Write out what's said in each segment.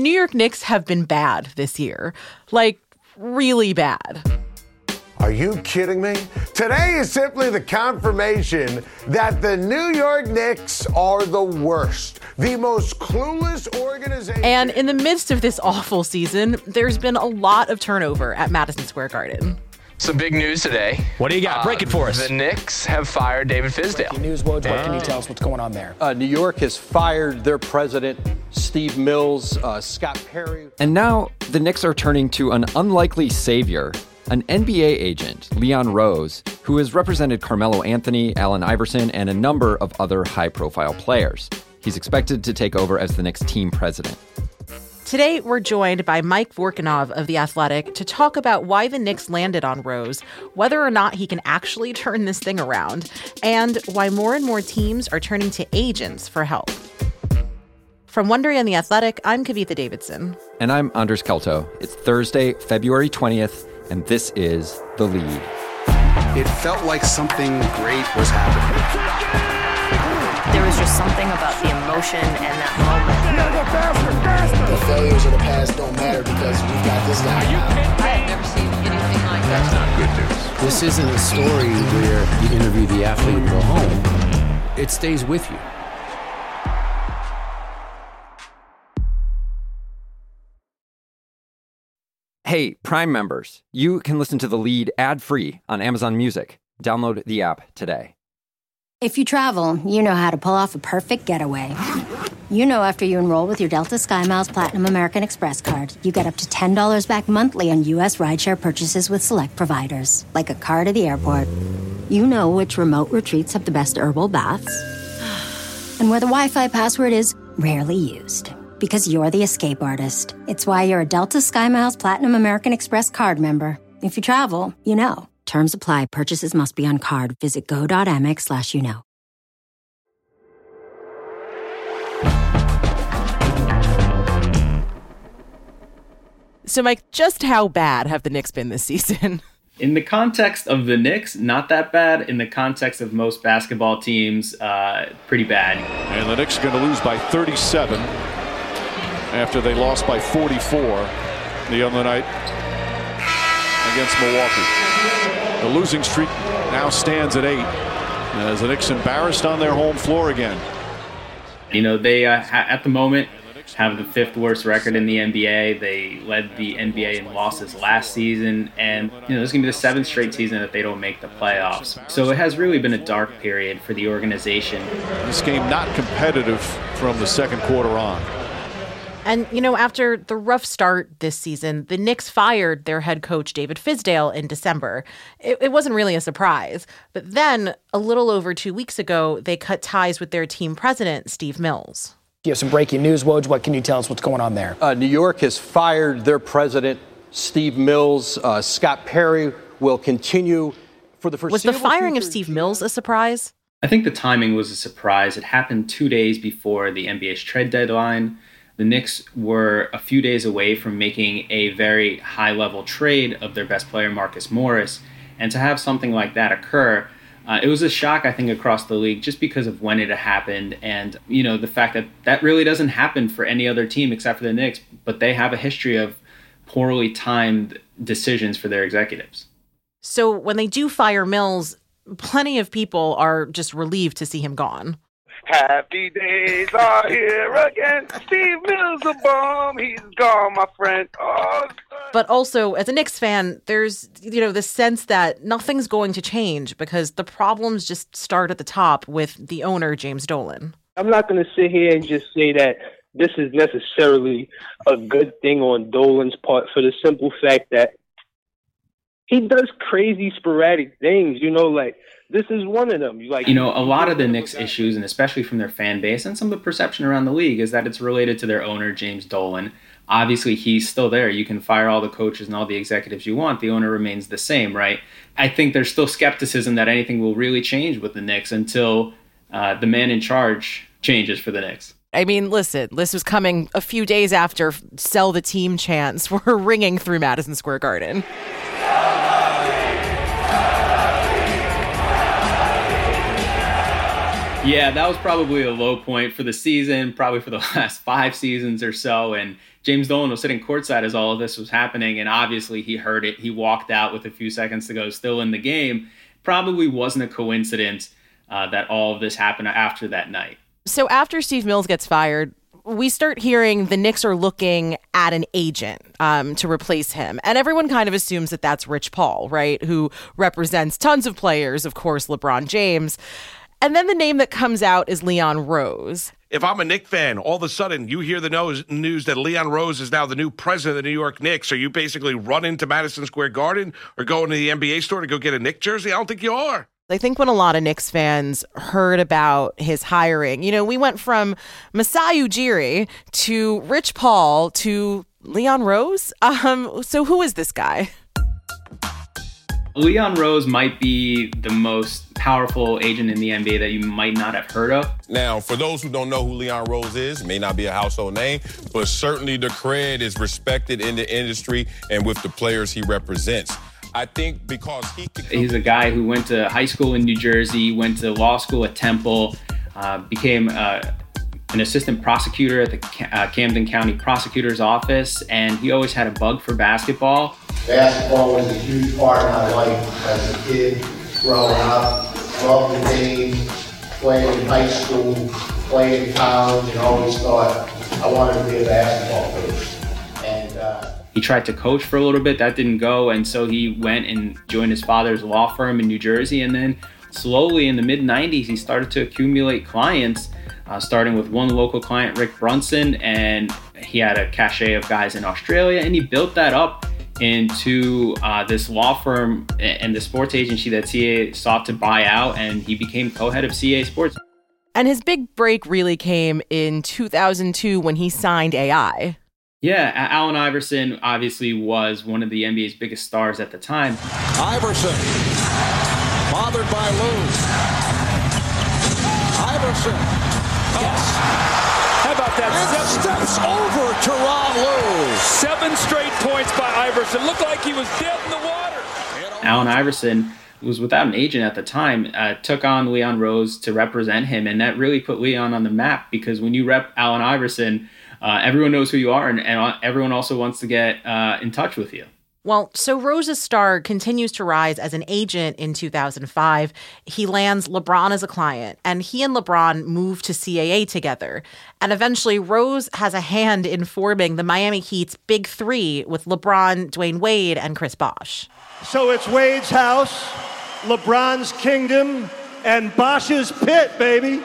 New York Knicks have been bad this year. Like, really bad. Are you kidding me? Today is simply the confirmation that the New York Knicks are the worst, the most clueless organization. And in the midst of this awful season, there's been a lot of turnover at Madison Square Garden. Some big news today. What do you got? Break it for us. The Knicks have fired David Fizdale. Breaking news, Woj. What can you tell us what's going on there? New York has fired their president, Steve Mills, Scott Perry. And now the Knicks are turning to an unlikely savior, an NBA agent, Leon Rose, who has represented Carmelo Anthony, Allen Iverson, and a number of other high-profile players. He's expected to take over as the Knicks team president. Today, we're joined by Mike Vorkunov of The Athletic to talk about why the Knicks landed on Rose, whether or not he can actually turn this thing around, and why more and more teams are turning to agents for help. From Wondery and The Athletic, I'm Kavitha Davidson. And I'm Anders Kelto. It's Thursday, February 20th, and this is The Lead. It felt like something great was happening. There was just something about the emotion and that moment. The failures of the past don't matter because we've got this guy now. I've never seen anything like that. That's not good news. This isn't a story where you interview the athlete and go home. It stays with you. Hey, Prime members, you can listen to The Lead ad-free on Amazon Music. Download the app today. If you travel, you know how to pull off a perfect getaway. You know after you enroll with your Delta SkyMiles Platinum American Express card, you get up to $10 back monthly on U.S. rideshare purchases with select providers, like a car to the airport. You know which remote retreats have the best herbal baths, and where the Wi-Fi password is rarely used. Because you're the escape artist. It's why you're a Delta SkyMiles Platinum American Express card member. If you travel, you know. Terms apply. Purchases must be on card. Visit go.amex/you-know. So, Mike, just how bad have the Knicks been this season? In the context of the Knicks, not that bad. In the context of most basketball teams, pretty bad. And the Knicks are going to lose by 37 after they lost by 44 the other night against Milwaukee. The losing streak now stands at 8 as the Knicks embarrassed on their home floor again. You know, they, at the moment, have the 5th worst record in the NBA. They led the NBA in losses last season, and you know, this is going to be the 7th straight season that they don't make the playoffs. So it has really been a dark period for the organization. This game not competitive from the second quarter on. And, you know, after the rough start this season, the Knicks fired their head coach, David Fizdale, in December. It wasn't really a surprise. But then, a little over 2 weeks ago, they cut ties with their team president, Steve Mills. You have some breaking news, Woj. What can you tell us what's going on there? New York has fired their president, Steve Mills. Scott Perry will continue for the foreseeable future. Was the firing of Steve Mills a surprise? I think the timing was a surprise. It happened 2 days before the NBA's trade deadline. The Knicks were a few days away from making a very high-level trade of their best player, Marcus Morris. And to have something like that occur, it was a shock, I think, across the league just because of when it happened. And, you know, the fact that that really doesn't happen for any other team except for the Knicks. But they have a history of poorly timed decisions for their executives. So when they do fire Mills, plenty of people are just relieved to see him gone. Happy days are here again. Steve Mills a bum. He's gone, my friend. Oh. But also, as a Knicks fan, there's, you know, this sense that nothing's going to change because the problems just start at the top with the owner, James Dolan. I'm not going to sit here and just say that this is necessarily a good thing on Dolan's part for the simple fact that he does crazy sporadic things, you know, like this is one of them. You know, a lot of the Knicks issues, and especially from their fan base and some of the perception around the league, is that it's related to their owner, James Dolan. Obviously, he's still there. You can fire all the coaches and all the executives you want. The owner remains the same, right? I think there's still skepticism that anything will really change with the Knicks until the man in charge changes for the Knicks. I mean, listen, this was coming a few days after sell the team chants were ringing through Madison Square Garden. Yeah, that was probably a low point for the season, probably for the last 5 seasons or so. And James Dolan was sitting courtside as all of this was happening. And obviously he heard it. He walked out with a few seconds to go, still in the game. Probably wasn't a coincidence that all of this happened after that night. So after Steve Mills gets fired, we start hearing the Knicks are looking at an agent to replace him. And everyone kind of assumes that that's Rich Paul, right? Who represents tons of players, of course, LeBron James. And then the name that comes out is Leon Rose. If I'm a Knicks fan, all of a sudden you hear the news that Leon Rose is now the new president of the New York Knicks. Are you basically running to Madison Square Garden or going to the NBA store to go get a Knicks jersey? I don't think you are. I think when a lot of Knicks fans heard about his hiring, we went from Masai Ujiri to Rich Paul to Leon Rose. So who is this guy? Leon Rose might be the most powerful agent in the NBA that you might not have heard of. Now, for those who don't know who Leon Rose is, may not be a household name, but certainly the cred is respected in the industry and with the players he represents. I think because he's a guy who went to high school in New Jersey, went to law school at Temple, became an assistant prosecutor at the Camden County Prosecutor's Office, and he always had a bug for basketball. Basketball was a huge part of my life as a kid, growing up. Loved the game, playing in high school, playing in college, and always thought I wanted to be a basketball coach. He tried to coach for a little bit, that didn't go, and so he went and joined his father's law firm in New Jersey, and then slowly in the mid-90s, he started to accumulate clients, starting with one local client, Rick Brunson, and he had a cachet of guys in Australia, and he built that up into this law firm and the sports agency that CAA sought to buy out, and he became co-head of CAA Sports. And his big break really came in 2002 when he signed AI. Yeah, Allen Iverson obviously was one of the NBA's biggest stars at the time. Iverson, bothered by Lou. Iverson, yes. How about that? And steps over Tyronn Lue. 7 straight points by Iverson. Looked like he was dead in the water. Allen Iverson was without an agent at the time, took on Leon Rose to represent him, and that really put Leon on the map because when you rep Allen Iverson, everyone knows who you are, and everyone also wants to get in touch with you. Well, so Rose's star continues to rise as an agent in 2005. He lands LeBron as a client, and he and LeBron move to CAA together. And eventually, Rose has a hand in forming the Miami Heat's Big Three with LeBron, Dwayne Wade, and Chris Bosh. So it's Wade's house, LeBron's kingdom, and Bosh's pit, baby.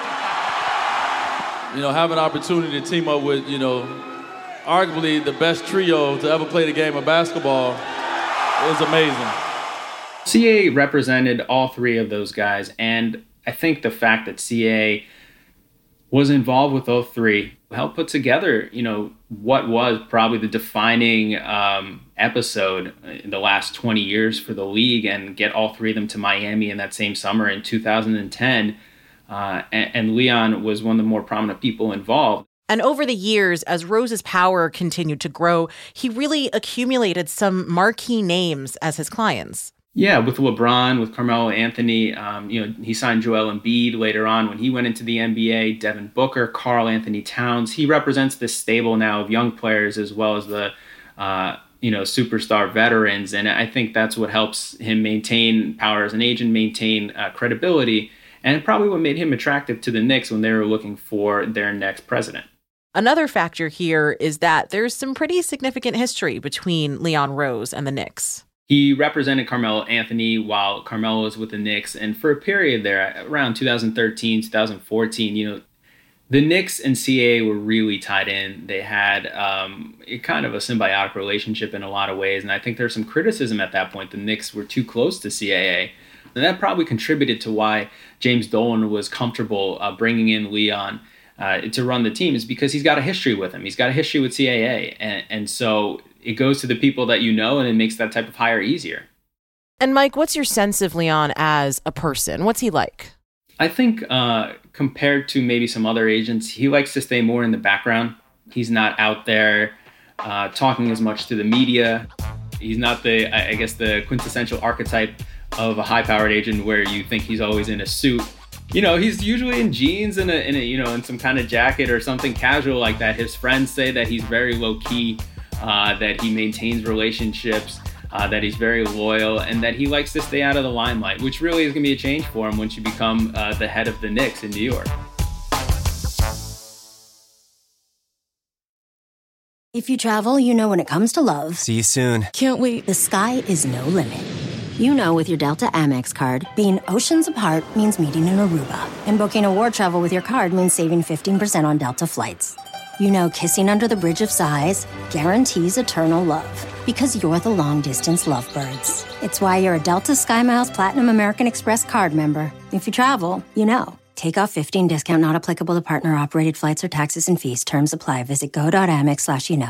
Have an opportunity to team up with, arguably the best trio to ever play the game of basketball is amazing. CAA represented all three of those guys, and I think the fact that CAA was involved with all three helped put together, what was probably the defining episode in the last 20 years for the league and get all three of them to Miami in that same summer in 2010. And Leon was one of the more prominent people involved. And over the years, as Rose's power continued to grow, he really accumulated some marquee names as his clients. Yeah, with LeBron, with Carmelo Anthony, he signed Joel Embiid later on when he went into the NBA, Devin Booker, Karl Anthony Towns. He represents this stable now of young players as well as the, superstar veterans. And I think that's what helps him maintain power as an agent, maintain credibility. And probably what made him attractive to the Knicks when they were looking for their next president. Another factor here is that there's some pretty significant history between Leon Rose and the Knicks. He represented Carmelo Anthony while Carmelo was with the Knicks. And for a period there, around 2013, 2014, the Knicks and CAA were really tied in. They had kind of a symbiotic relationship in a lot of ways. And I think there's some criticism at that point. The Knicks were too close to CAA. And that probably contributed to why James Dolan was comfortable bringing in Leon to run the team, is because he's got a history with him. He's got a history with CAA. And so it goes to the people that you know, and it makes that type of hire easier. And Mike, what's your sense of Leon as a person? What's he like? I think compared to maybe some other agents, he likes to stay more in the background. He's not out there talking as much to the media. He's not the quintessential archetype of a high-powered agent where you think he's always in a suit. He's usually in jeans and in some kind of jacket or something casual like that. His friends say that he's very low key, that he maintains relationships, that he's very loyal, and that he likes to stay out of the limelight, which really is going to be a change for him once you become the head of the Knicks in New York. If you travel, you know when it comes to love. See you soon. Can't wait. The sky is no limit. You know with your Delta Amex card, being oceans apart means meeting in Aruba. And booking award travel with your card means saving 15% on Delta flights. You know kissing under the Bridge of Sighs guarantees eternal love. Because you're the long-distance lovebirds. It's why you're a Delta SkyMiles Platinum American Express card member. If you travel, you know. Take off 15 discount not applicable to partner-operated flights or taxes and fees. Terms apply. Visit go.amex/you-know.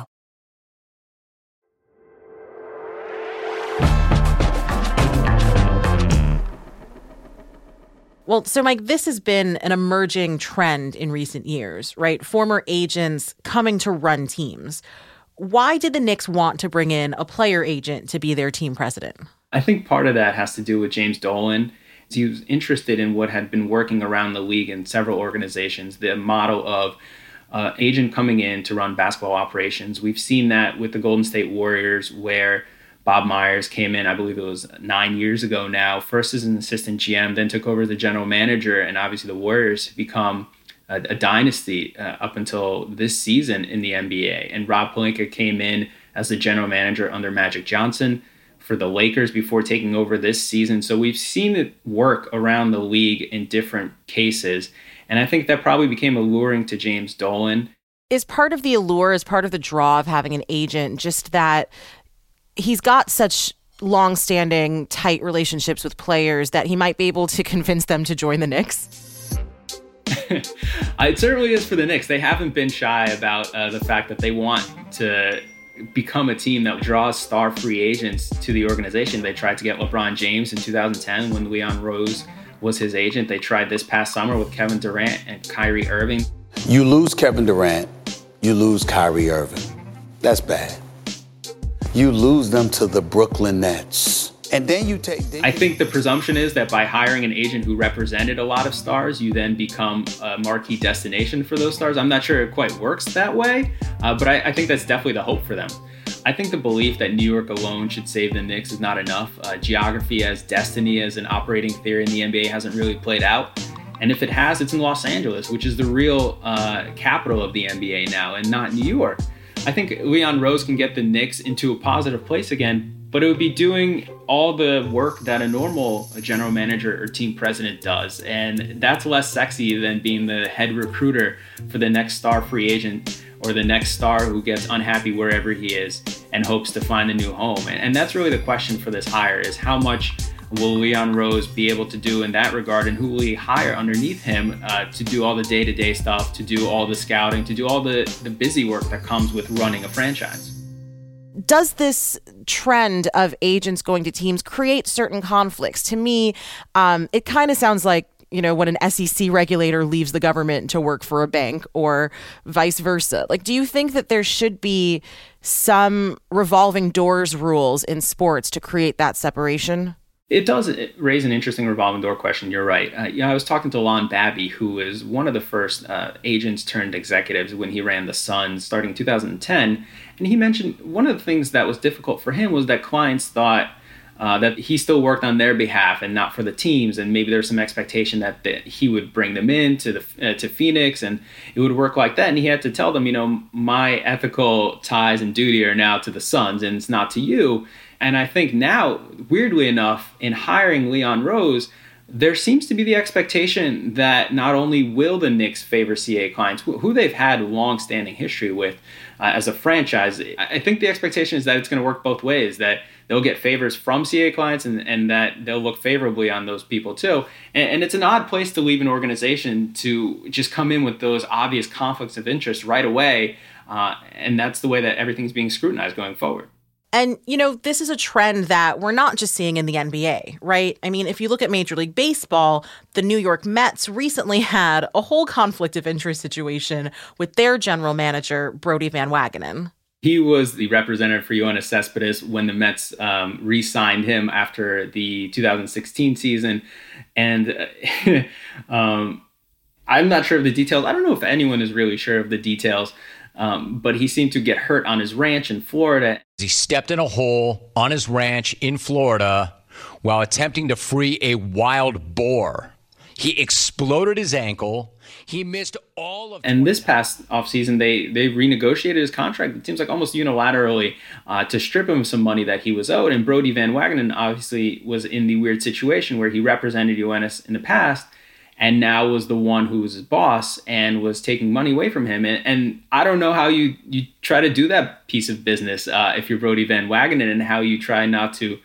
Well, so Mike, this has been an emerging trend in recent years, right? Former agents coming to run teams. Why did the Knicks want to bring in a player agent to be their team president? I think part of that has to do with James Dolan. He was interested in what had been working around the league in several organizations, the model of agent coming in to run basketball operations. We've seen that with the Golden State Warriors, where Bob Myers came in, I believe it was 9 years ago now, first as an assistant GM, then took over the general manager, and obviously the Warriors become a dynasty up until this season in the NBA. And Rob Pelinka came in as the general manager under Magic Johnson for the Lakers before taking over this season. So we've seen it work around the league in different cases. And I think that probably became alluring to James Dolan. Is part of the allure, is part of the draw of having an agent just that he's got such long-standing, tight relationships with players that he might be able to convince them to join the Knicks? It certainly is for the Knicks. They haven't been shy about the fact that they want to become a team that draws star free agents to the organization. They tried to get LeBron James in 2010 when Leon Rose was his agent. They tried this past summer with Kevin Durant and Kyrie Irving. You lose Kevin Durant, you lose Kyrie Irving. That's bad. You lose them to the Brooklyn Nets. And then you take... I think the presumption is that by hiring an agent who represented a lot of stars, you then become a marquee destination for those stars. I'm not sure it quite works that way, but I think that's definitely the hope for them. I think the belief that New York alone should save the Knicks is not enough. Geography as destiny as an operating theory in the NBA hasn't really played out. And if it has, it's in Los Angeles, which is the real capital of the NBA now, and not New York. I think Leon Rose can get the Knicks into a positive place again, but it would be doing all the work that a normal general manager or team president does. And that's less sexy than being the head recruiter for the next star free agent or the next star who gets unhappy wherever he is and hopes to find a new home. And that's really the question for this hire, is how much will Leon Rose be able to do in that regard, and who will he hire underneath him to do all the day-to-day stuff, to do all the scouting, to do all the busy work that comes with running a franchise. Does this trend of agents going to teams create certain conflicts? To me, it kind of sounds like, when an SEC regulator leaves the government to work for a bank or vice versa. Like, do you think that there should be some revolving doors rules in sports to create that separation? It does raise an interesting revolving door question. You're right. I was talking to Lon Babby, who was one of the first agents turned executives when he ran the Suns starting in 2010. And he mentioned one of the things that was difficult for him was that clients thought that he still worked on their behalf and not for the teams. And maybe there's some expectation that he would bring them in to Phoenix and it would work like that. And he had to tell them, my ethical ties and duty are now to the Suns and it's not to you. And I think now, weirdly enough, in hiring Leon Rose, there seems to be the expectation that not only will the Knicks favor CAA clients, who they've had long-standing history with as a franchise, I think the expectation is that it's going to work both ways, that they'll get favors from CAA clients and that they'll look favorably on those people too. And it's an odd place to leave an organization to just come in with those obvious conflicts of interest right away. And that's the way that everything's being scrutinized going forward. And, this is a trend that we're not just seeing in the NBA, right? I mean, if you look at Major League Baseball, the New York Mets recently had a whole conflict of interest situation with their general manager, Brodie Van Wagenen. He was the representative for Yoenis Cespedes when the Mets re-signed him after the 2016 season. And I'm not sure of the details. I don't know if anyone is really sure of the details, but he seemed to get hurt on his ranch in Florida. He stepped in a hole on his ranch in Florida while attempting to free a wild boar. He exploded his ankle. He missed all of... And this past offseason, they renegotiated his contract, it seems like almost unilaterally, to strip him of some money that he was owed. And Brodie Van Wagenen obviously was in the weird situation where he represented Yoenis in the past and now was the one who was his boss and was taking money away from him. And I don't know how you try to do that piece of business if you're Brodie Van Wagenen, and how you try not to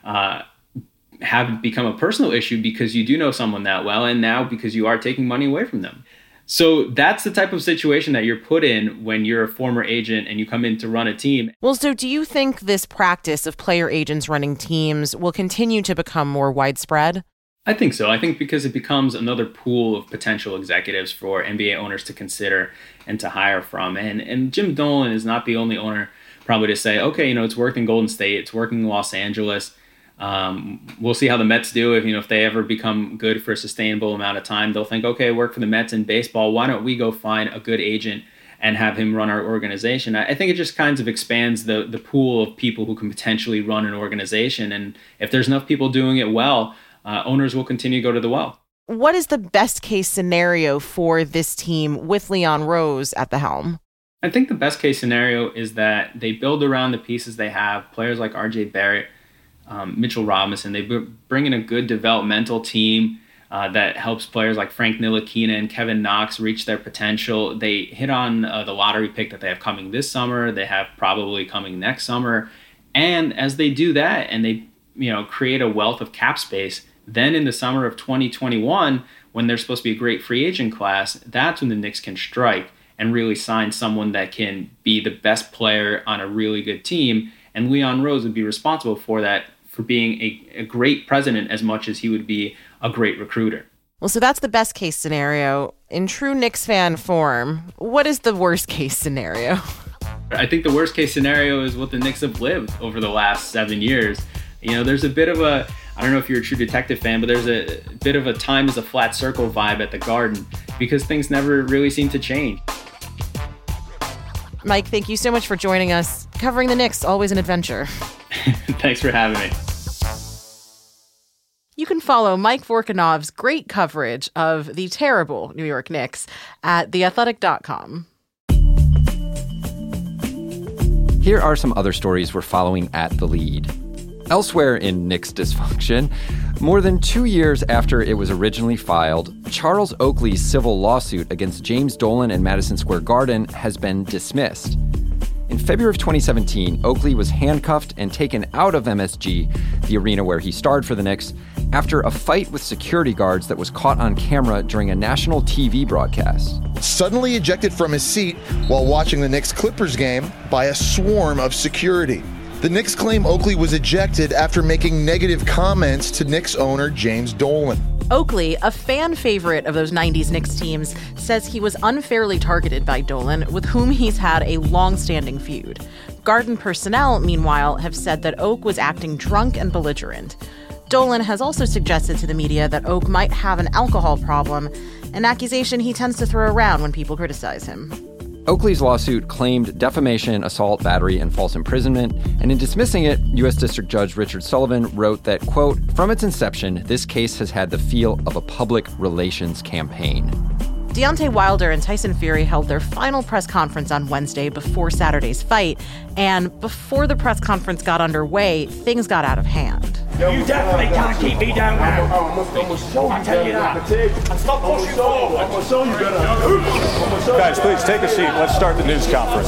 have it become a personal issue because you do know someone that well, and now because you are taking money away from them. So that's the type of situation that you're put in when you're a former agent and you come in to run a team. Well, so do you think this practice of player agents running teams will continue to become more widespread? I think so. I think because it becomes another pool of potential executives for NBA owners to consider and to hire from. And Jim Dolan is not the only owner probably to say, okay, it's worked in Golden State, it's working in Los Angeles. We'll see how the Mets do. If they ever become good for a sustainable amount of time, they'll think, okay, work for the Mets in baseball. Why don't we go find a good agent and have him run our organization? I think it just kind of expands the pool of people who can potentially run an organization. And if there's enough people doing it well, owners will continue to go to the well. What is the best case scenario for this team with Leon Rose at the helm? I think the best case scenario is that they build around the pieces they have, players like RJ Barrett, Mitchell Robinson. They bring in a good developmental team that helps players like Frank Ntilikina and Kevin Knox reach their potential. They hit on the lottery pick that they have coming this summer. They have probably coming next summer. And as they do that and they create a wealth of cap space, then in the summer of 2021, when there's supposed to be a great free agent class, that's when the Knicks can strike and really sign someone that can be the best player on a really good team. And Leon Rose would be responsible for that, for being a great president as much as he would be a great recruiter. Well, so that's the best case scenario. In true Knicks fan form, what is the worst case scenario? I think the worst case scenario is what the Knicks have lived over the last 7 years. There's a bit of a, I don't know if you're a True Detective fan, but there's a bit of a time is a flat circle vibe at the Garden because things never really seem to change. Mike, thank you so much for joining us. Covering the Knicks, always an adventure. Thanks for having me. You can follow Mike Vorkunov's great coverage of the terrible New York Knicks at theathletic.com. Here are some other stories we're following at The Lead. Elsewhere in Knicks dysfunction, more than 2 years after it was originally filed, Charles Oakley's civil lawsuit against James Dolan and Madison Square Garden has been dismissed. In February of 2017, Oakley was handcuffed and taken out of MSG, the arena where he starred for the Knicks, after a fight with security guards that was caught on camera during a national TV broadcast. Suddenly ejected from his seat while watching the Knicks-Clippers game by a swarm of security. The Knicks claim Oakley was ejected after making negative comments to Knicks owner James Dolan. Oakley, a fan favorite of those 90s Knicks teams, says he was unfairly targeted by Dolan, with whom he's had a long-standing feud. Garden personnel, meanwhile, have said that Oak was acting drunk and belligerent. Dolan has also suggested to the media that Oak might have an alcohol problem, an accusation he tends to throw around when people criticize him. Oakley's lawsuit claimed defamation, assault, battery, and false imprisonment, and in dismissing it, U.S. District Judge Richard Sullivan wrote that, quote, "From its inception, this case has had the feel of a public relations campaign." Deontay Wilder and Tyson Fury held their final press conference on Wednesday before Saturday's fight, and before the press conference got underway, things got out of hand. You definitely can't keep me down now. I tell you that. And stop pushing forward. I'm gonna show you better. Guys, please take a seat. Let's start the news conference.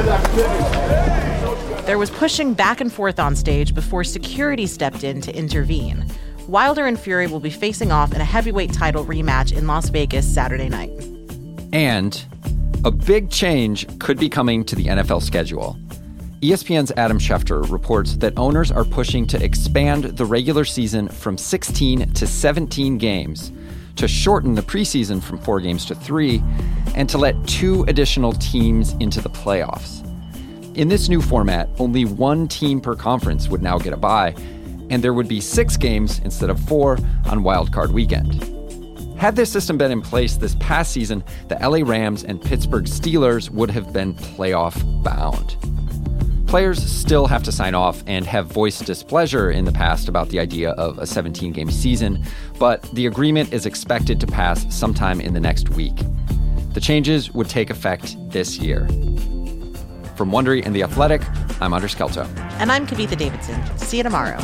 There was pushing back and forth on stage before security stepped in to intervene. Wilder and Fury will be facing off in a heavyweight title rematch in Las Vegas Saturday night. And a big change could be coming to the NFL schedule. ESPN's Adam Schefter reports that owners are pushing to expand the regular season from 16 to 17 games, to shorten the preseason from 4 games to 3, and to let 2 additional teams into the playoffs. In this new format, only one team per conference would now get a bye, and there would be 6 games instead of 4 on Wild Card Weekend. Had this system been in place this past season, the LA Rams and Pittsburgh Steelers would have been playoff bound. Players still have to sign off and have voiced displeasure in the past about the idea of a 17-game season, but the agreement is expected to pass sometime in the next week. The changes would take effect this year. From Wondery and The Athletic, I'm Anders Kelto. And I'm Kavitha Davidson. See you tomorrow.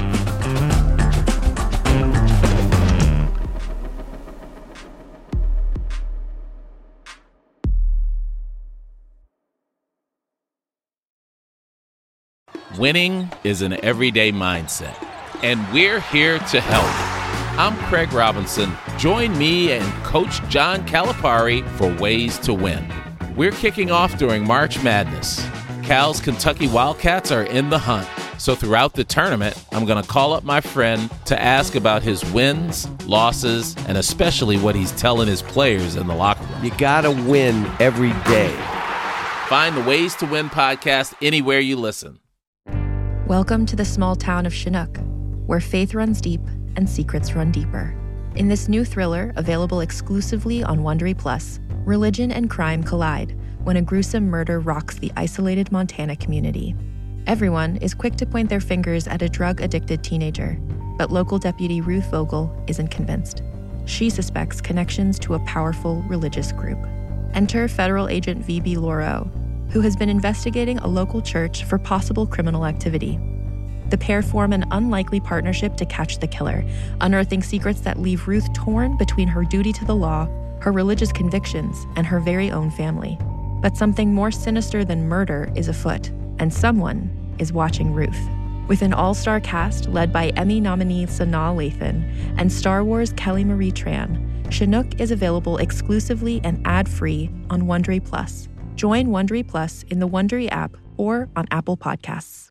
Winning is an everyday mindset, and we're here to help. I'm Craig Robinson. Join me and Coach John Calipari for Ways to Win. We're kicking off during March Madness. Cal's Kentucky Wildcats are in the hunt, so throughout the tournament, I'm going to call up my friend to ask about his wins, losses, and especially what he's telling his players in the locker room. You got to win every day. Find the Ways to Win podcast anywhere you listen. Welcome to the small town of Chinook, where faith runs deep and secrets run deeper. In this new thriller, available exclusively on Wondery Plus, religion and crime collide when a gruesome murder rocks the isolated Montana community. Everyone is quick to point their fingers at a drug-addicted teenager, but local deputy Ruth Vogel isn't convinced. She suspects connections to a powerful religious group. Enter federal agent V.B. Lauro, who has been investigating a local church for possible criminal activity. The pair form an unlikely partnership to catch the killer, unearthing secrets that leave Ruth torn between her duty to the law, her religious convictions, and her very own family. But something more sinister than murder is afoot, and someone is watching Ruth. With an all-star cast led by Emmy nominee Sanaa Lathan and Star Wars Kelly Marie Tran, Chinook is available exclusively and ad-free on Wondery Plus. Join Wondery Plus in the Wondery app or on Apple Podcasts.